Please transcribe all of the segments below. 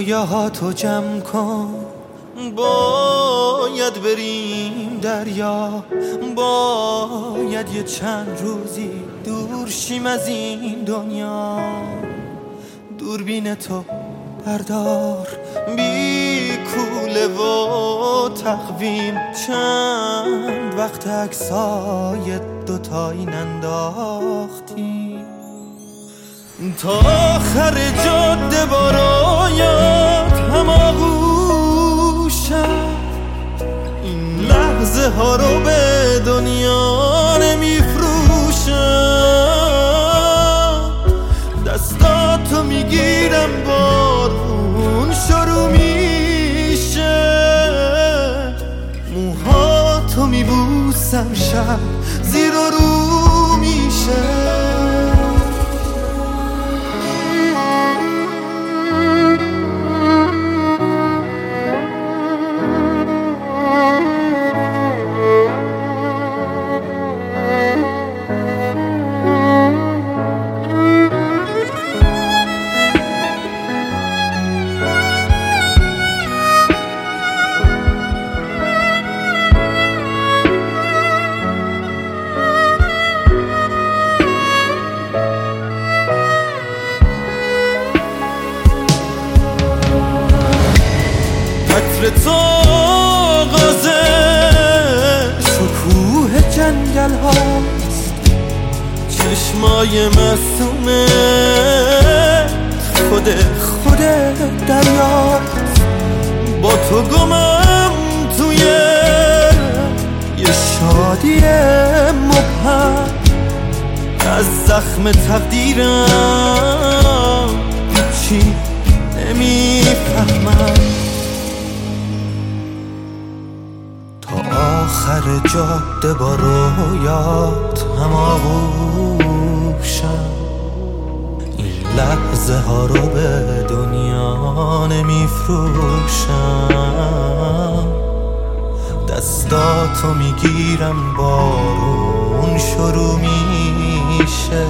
رویاهاتو جمع کن، باید بریم دریا، باید یه چند روزی دور شیم از این دنیا. دوربین تو بردار بی کوله و تقویم، چند وقت عکسای دوتایی ننداختیم. تا آخر جاده برایت هماغوشم، این لحظه ها رو به دنیا نمیفروشم. دستاتو میگیرم بارون شروع میشه، موهاتو میبوسم شب زیر و رو میشه. عطر تو آغاز شکوه جنگل هاست، چشمای معصومه خود دریاست. با تو گمم توی یه شادی مبهم، از زخم تقدیرم هیچی نمیفهمم. آخر جاده با رویات هماغوشم، این لحظه ها رو به دنیا نمیفروشم. دستاتو میگیرم بارون شروع میشه،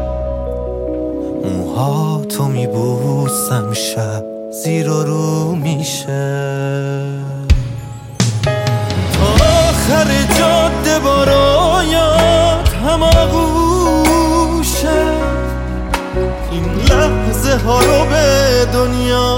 موهاتو میبوسم شب زیر و رو میشه. آخر جاده برایت هماغوشم، این لحظه ها رو به دنیا